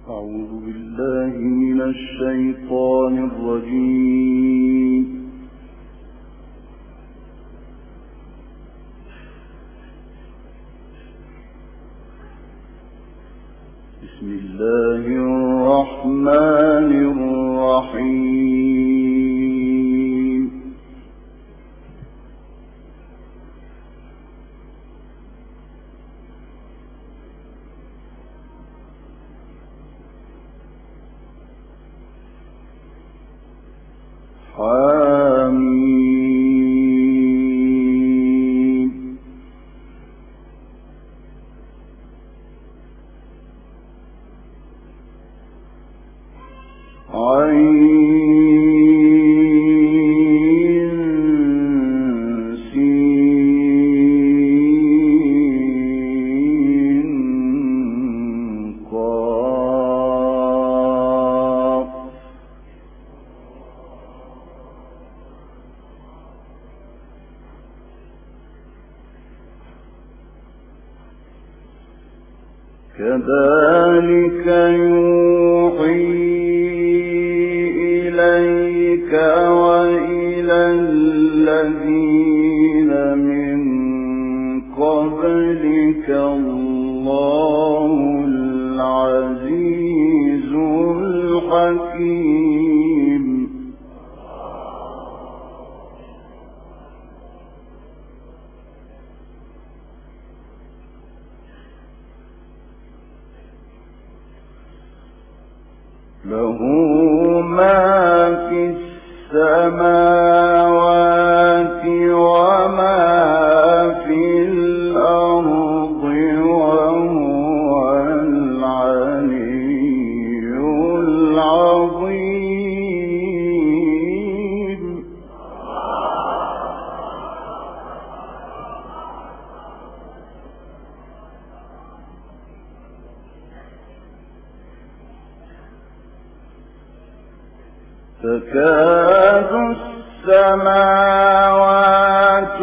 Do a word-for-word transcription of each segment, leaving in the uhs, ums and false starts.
أعوذ بالله من الشيطان الرجيم. بسم الله الرحمن الرحيم. حميم. عين سين قاف. كذلك يوحي إليك وإلى الذين من قبلك الله العزيز الحكيم. له ما في السماوات وما في الأرض وهو العلي العظيم. تكاد السماوات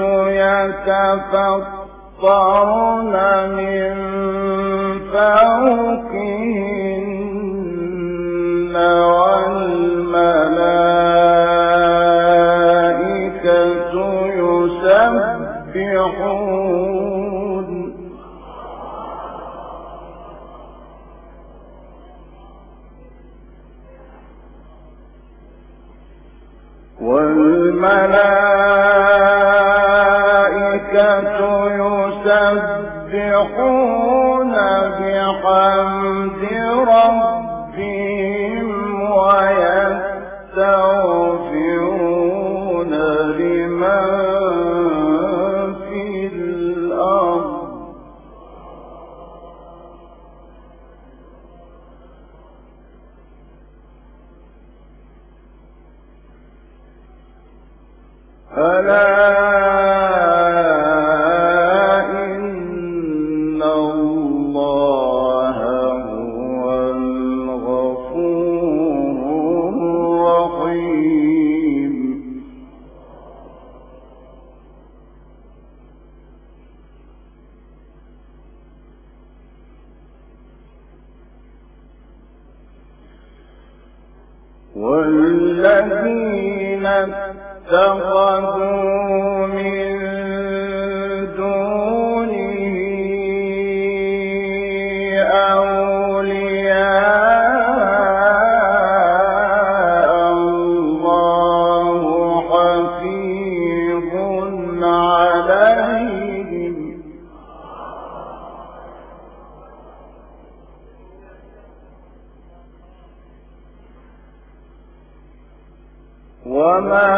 يتفطرن من فوقهن والملائكة يسبحون والملائكة يسبحون بحمد ربهم ويستغفرون لمن في الأرض ألا إن الله هو الغفور الرحيم. والذين اتخذوا من دونه أولياء الله حفيظ عليهم وما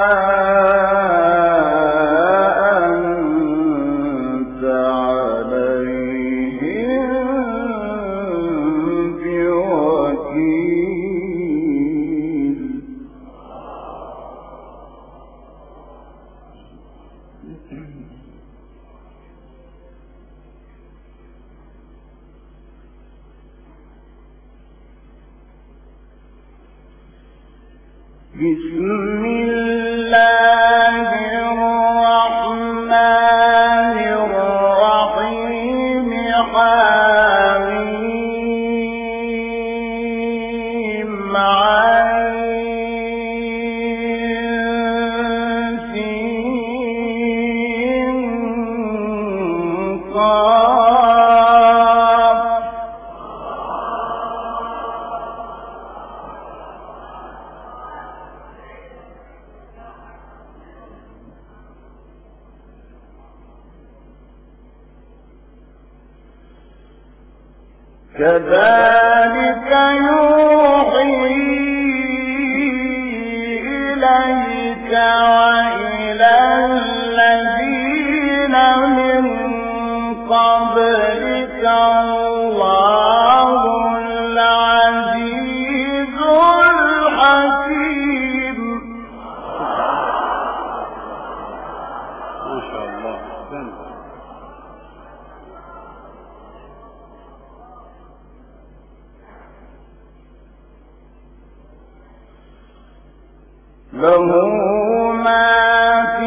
أنت عليهم بوكيل. بسم الله الرحمن الرحيم. حميم. كذلك يوحي إليك وإلى الذين من قبلك الله العزيز الحكيم. ما شاء الله. له ما في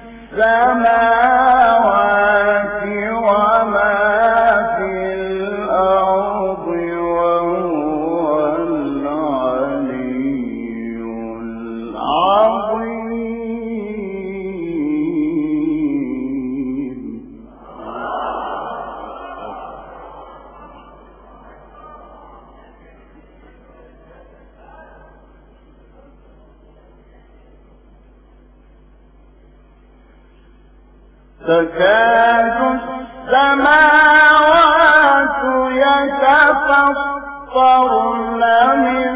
السماوات وما في الأرض وهو العلي العظيم. تكاد السماوات يتفطرن من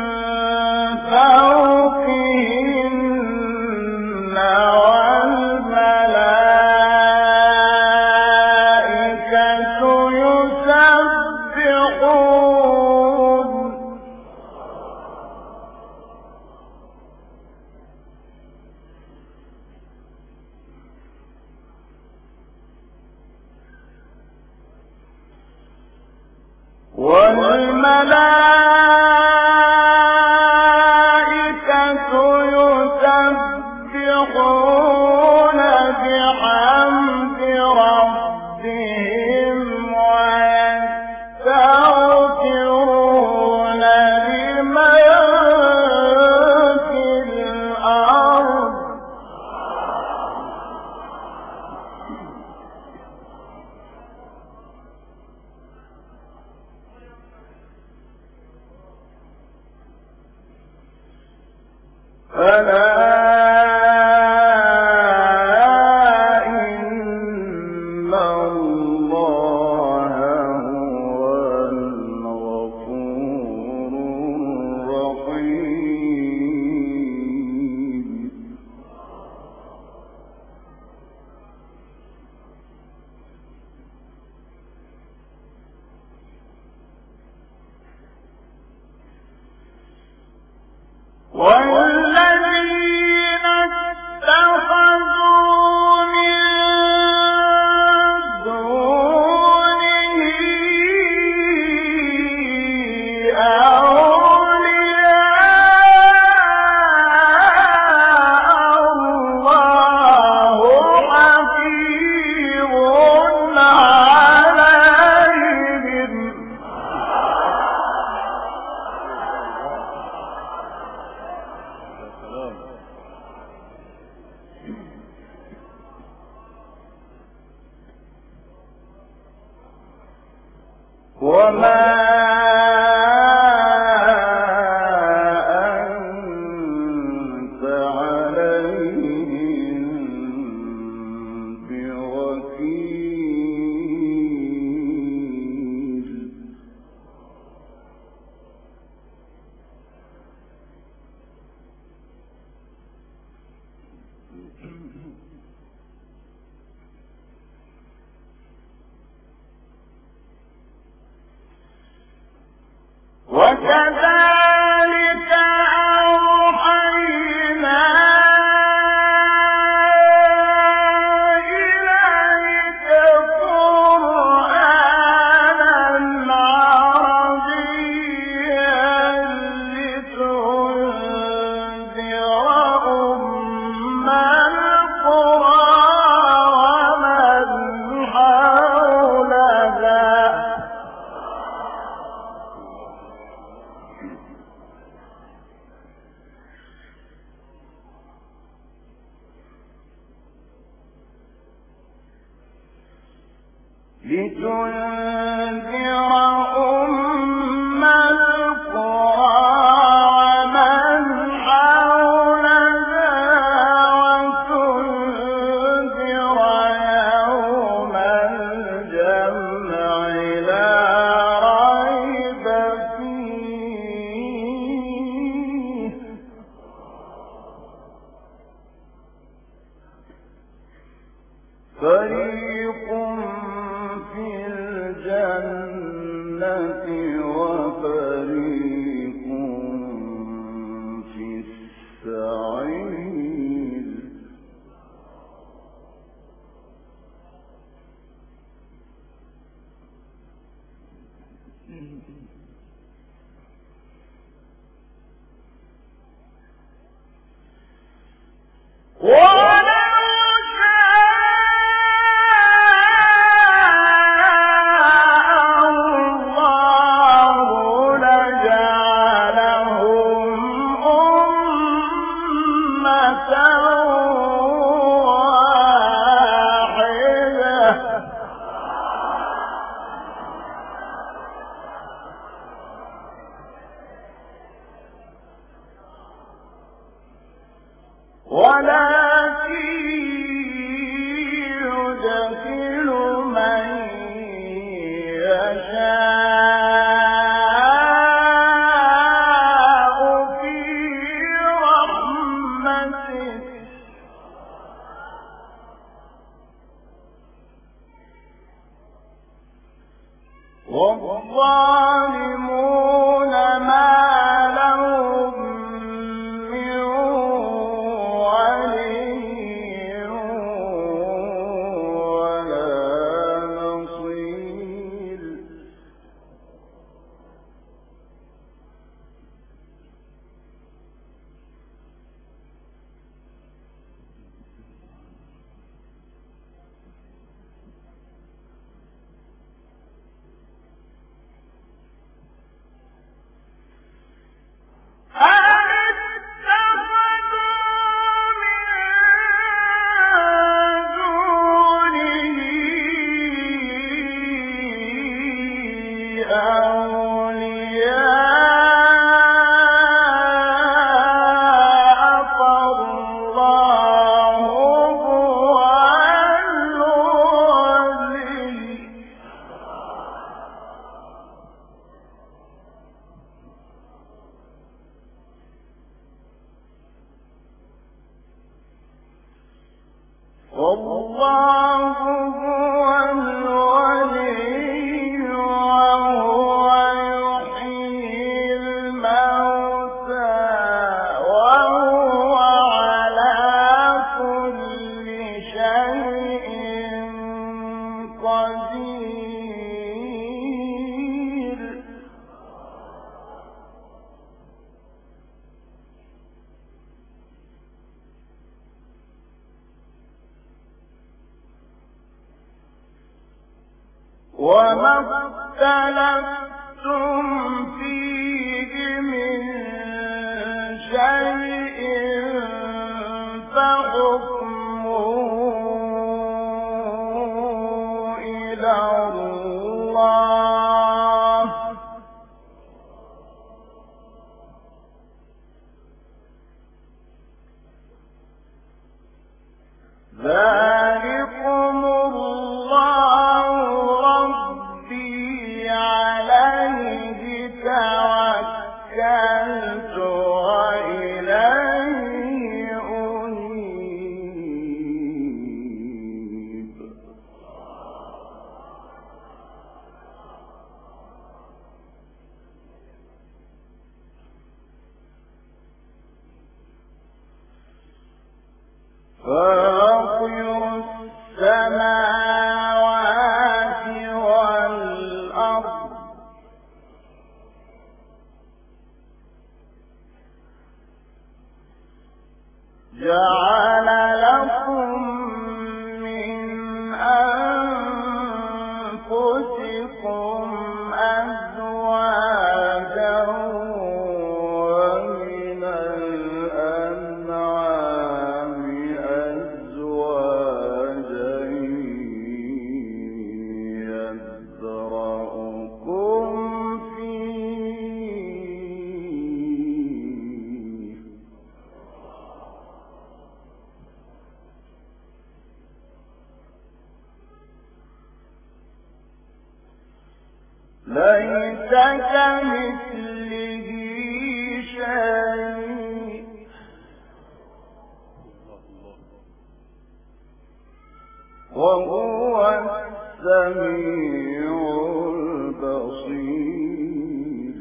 فوقهن والملائكة يسبحون والملائكة يسبحون بحمد ربهم ويستغفرون لمن في الأرض ألا إن الله هو الغفور الرحيم. والذين اتخذوا من دونه أولياء الله حفيظ عليهم. وما أنت عليهم بوكيل. وكذلك أوحينا إليك قرآنا عربيا لتنذر أم القرى ومن حولها لتنذر أم القرى ومن حولها وتنذر يوم الجمع لا ريب فيه فريق في الجنة وفريق في السعير ولكن يدخل من يشاء في رحمته والظالمون ما لهم من ولي ولا نصير والله هو الولي وهو يحيي الموتى وهو على كل شيء قدير وما اختلفتم فيه من شيء فحكمه إلى الله ذلكم الله ربي عليه توكلت وإليه أنيب فاطر السماوات والأرض جعل لكم من أنفسكم أزواجا ومن الأنعام أزواجا كمثله شيء وهو السميع البصير.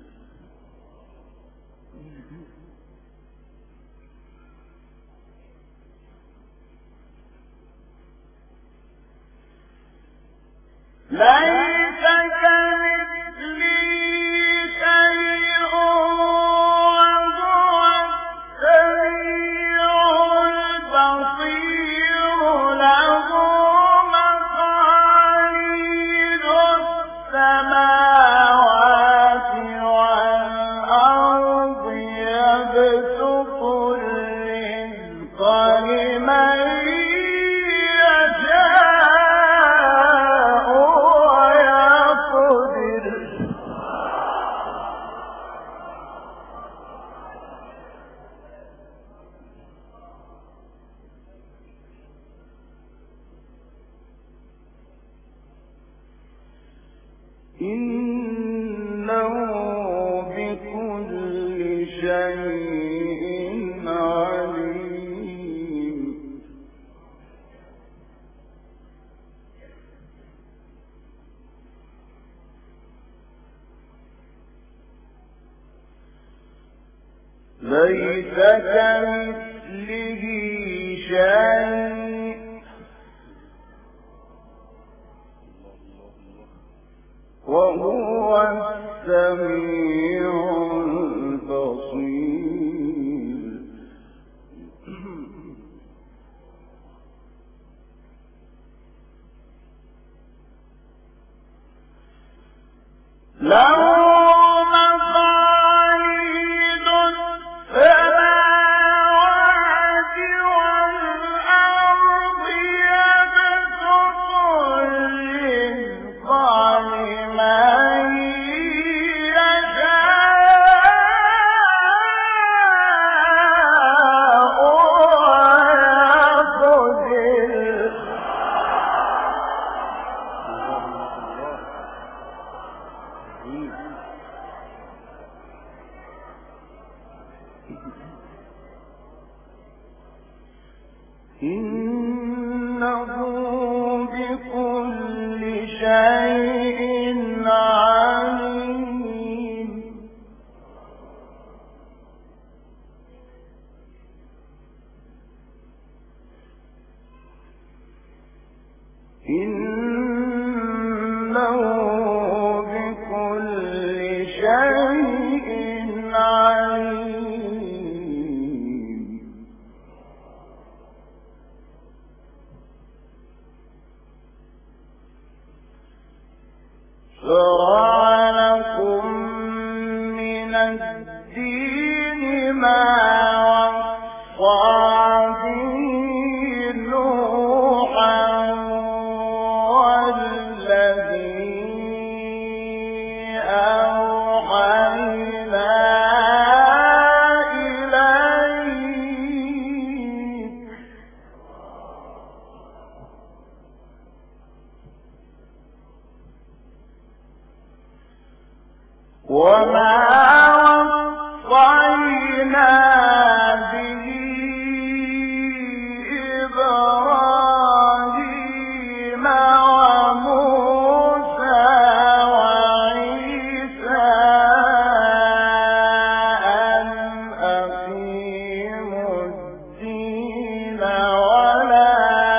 ليس كمثله شيء وهو السميع البصير. له مقاليد السماوات والأرض يبسط الرزق لمن إنه بكل شيء عليم. ليس كمثله شيء وهو السميع البصير. له مقاليد السماوات والأرض يبسط الرزق لمن إنه بكل شيء عليم. إنه بكل شيء عليم. شرع لكم من الدين ما وصى به نوحا والذي أوحينا إليك وما وصينا به إبراهيم وموسى وعيسى أن أقيموا الدين ولا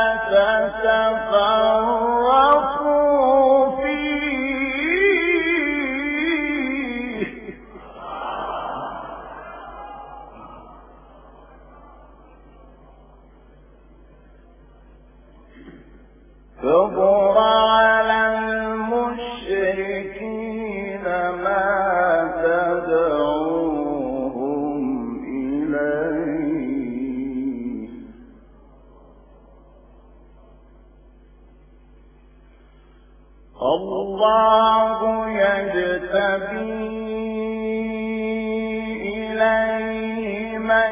تتفرقوا فيه كبر على المشركين ما تدعوهم إليه الله يجتبي إليه من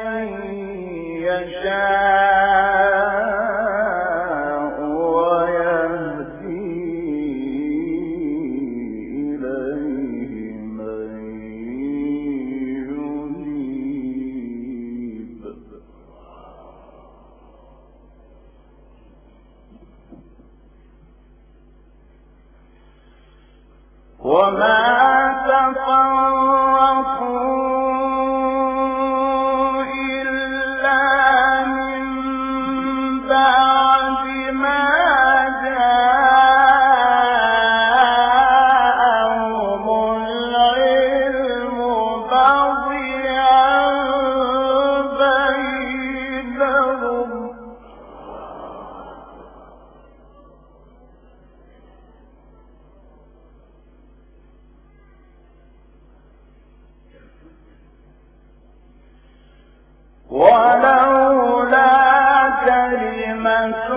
يشاء ويهدي إليه ولولا كلمة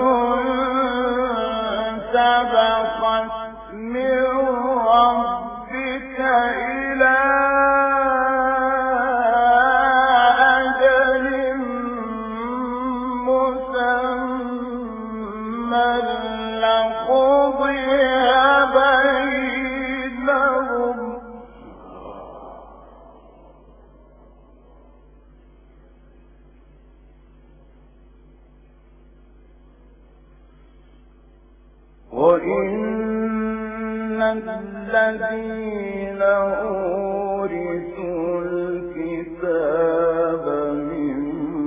سبقت من ربك إلى أجل مسمى لقضي بينهم وإن الذين أورثوا الكتاب من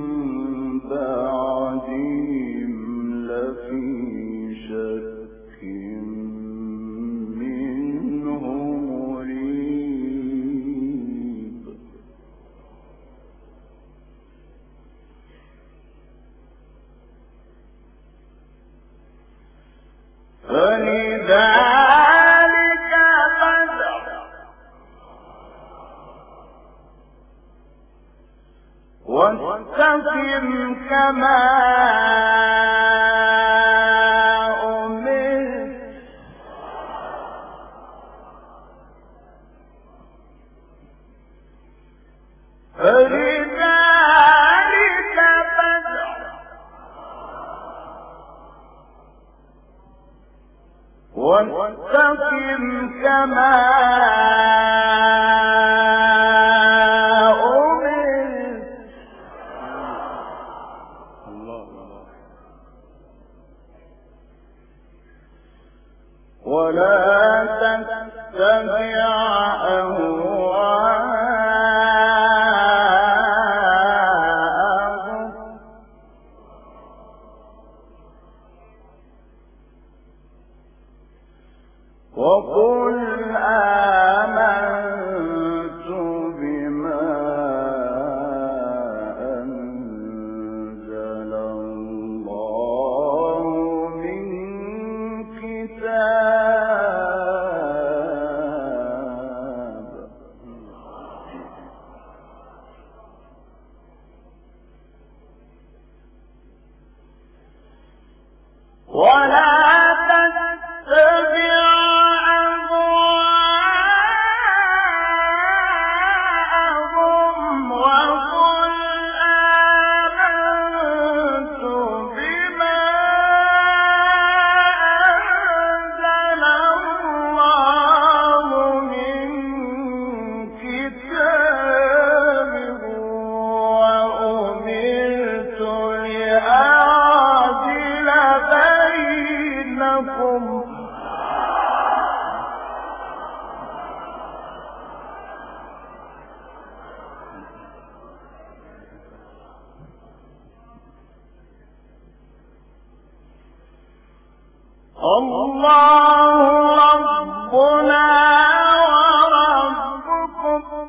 بعدهم لفي شك منه مريب فلذلك فادع واستقم كما أمرت فلذلك فادع واستقم كما أمرت الله الله ولا تتبع أهواءهم وقل آمنت بما أنزل الله من كتاب ولا تتبع أهواءهم وقل آمنت بما أنزل الله من كتاب وأمرت لأعدل بينكم الله ربنا وربكم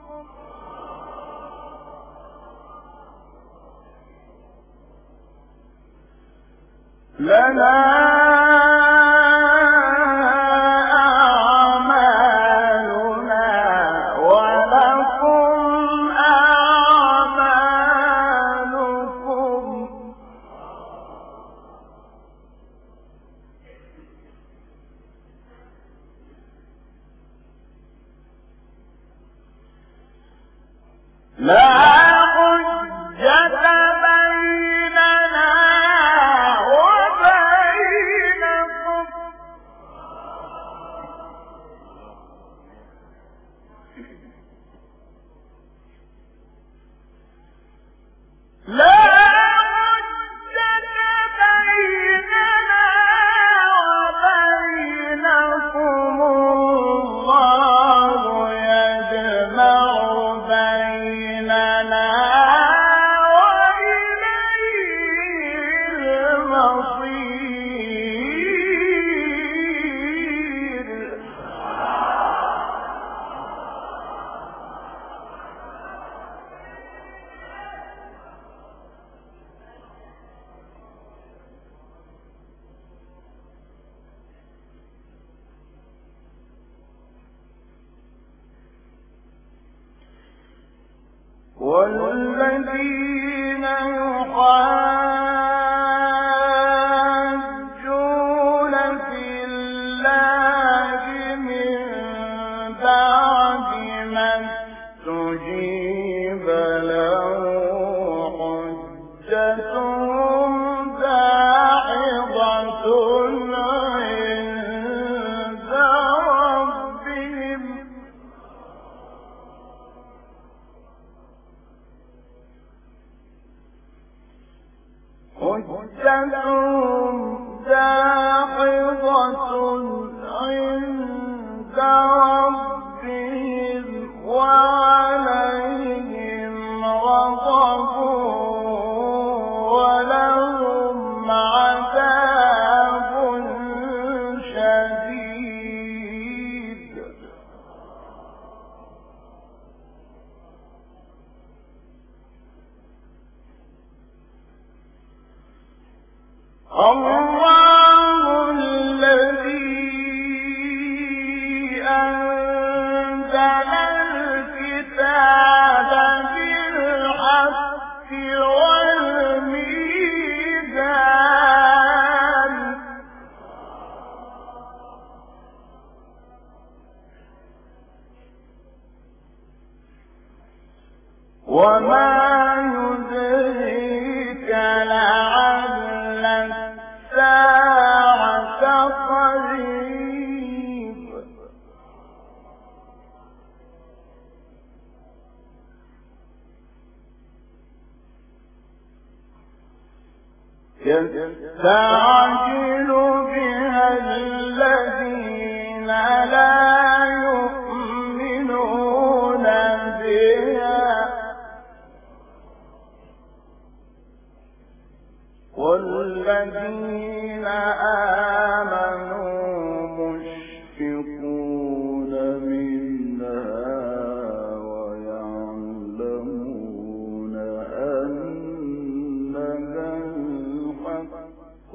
لنا أعمالنا ولكم أعمالكم لا حجة بيننا وبينكم لا حجة بيننا وبينكم الله يجمع بيننا وإليه المصير والذين استجيب له حجتهم داحضة عند ربهم حجتهم داحضة عند ربهم وعليهم غضب ولهم عذاب شديد الله الذي أنزل الكتاب بالحق والميزان وما يدريك لعل الساعة قريب يستعجل بها الذين لا يؤمنون بها والذين آمنوا مشفقون منها ويعلمون أنها الحق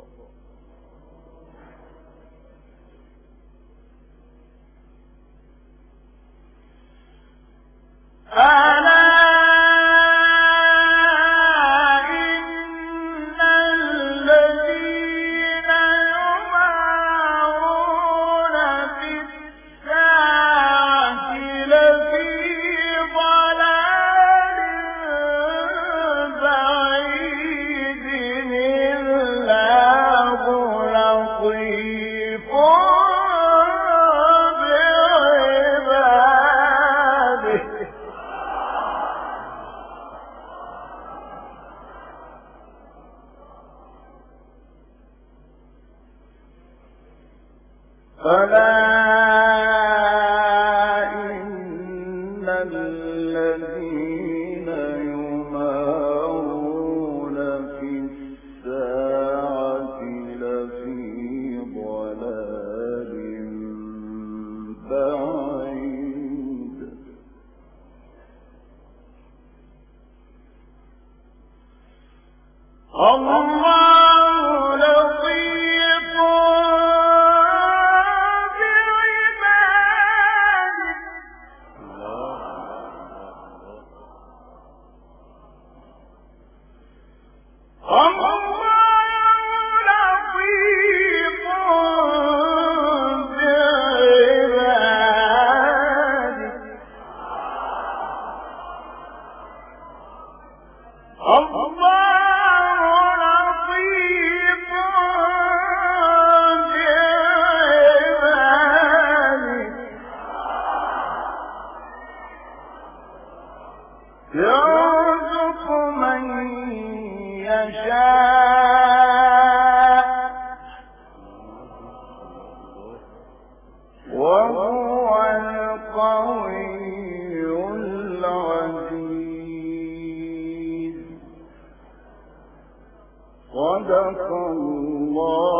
ألا فلا إن الذين يمارون في الساعة لفي ضلال بعيد الله لطيف يرزق من يشاء وهو القوي العزيز صدق الله